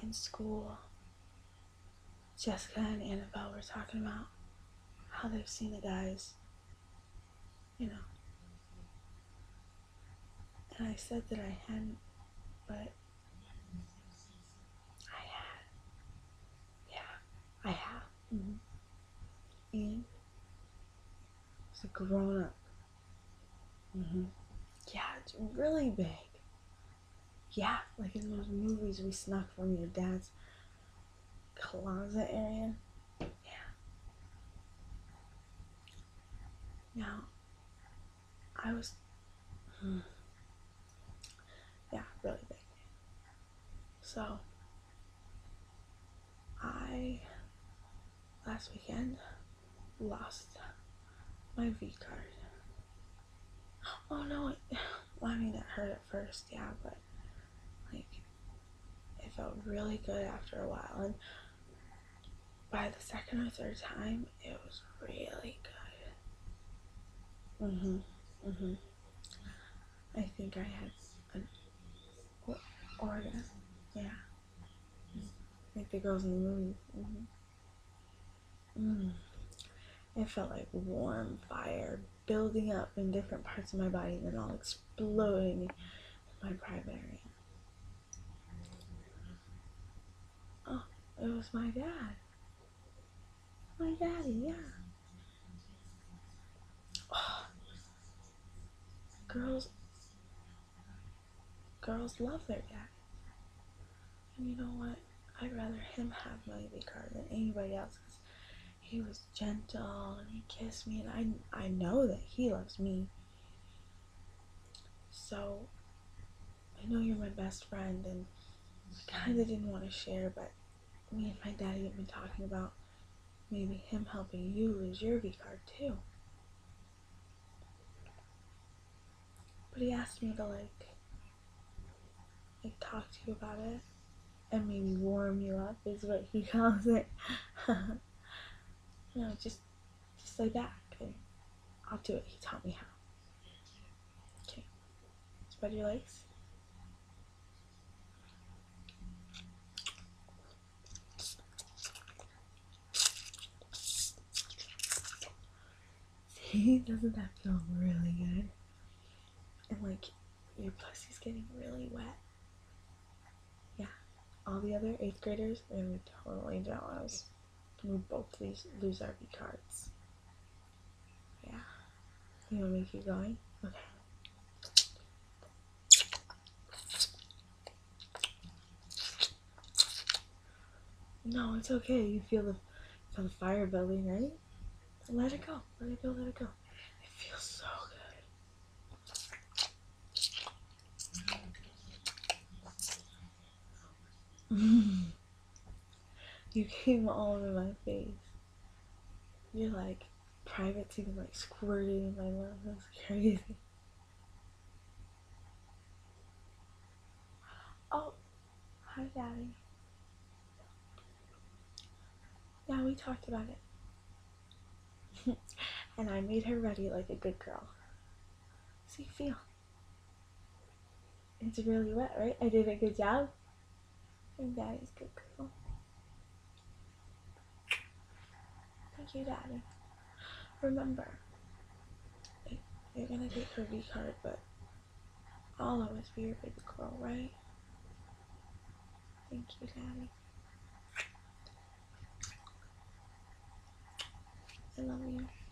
in school, Jessica and Annabelle were talking about how they've seen the guys, you know, and I said that I hadn't, but I had. Yeah, I have. And it's a grown up. Yeah, it's really big. Yeah, like in those movies we snuck from your dad's closet area. Yeah. Now, I was, yeah, really big. So, I, last weekend, lost my V card. Oh no, well, I mean, it hurt at first, yeah, but, like, it felt really good after a while. And by the second or third time, it was really good. I think I had an orgasm. Yeah. Like the girls in the movie. It felt like warm fire building up in different parts of my body and then all exploding in my private area. Oh, it was my dad. My daddy, yeah. Oh, girls girls love their dad. And you know what? I'd rather him have my V card than anybody else because he was gentle and he kissed me and I know that he loves me. So I know you're my best friend and I kinda didn't want to share, but me and my daddy have been talking about maybe him helping you lose your V card too. But he asked me to like talk to you about it and maybe warm you up is what he calls it. You know, just lay back and I'll do it. He taught me how. Okay. Spread your legs. See, doesn't that feel really good? And like your pussy's getting really wet. Yeah. All the other 8th graders are gonna be totally jealous. We both lose our V cards. Yeah. You want me to keep going? Okay. No, it's okay. You feel the fire building, right? Let it go. Let it go. Let it go. It feels so good. You came all over my face. You're like privates even like squirting in my mouth. That's crazy. Oh, hi, Daddy. Yeah, we talked about it. And I made her ready like a good girl. See, feel. It's really wet, right? I did a good job. And Daddy's good girl. Thank you, Daddy. Remember, you're gonna take her V card, but I'll always be your big girl, right? Thank you, Daddy. I love you.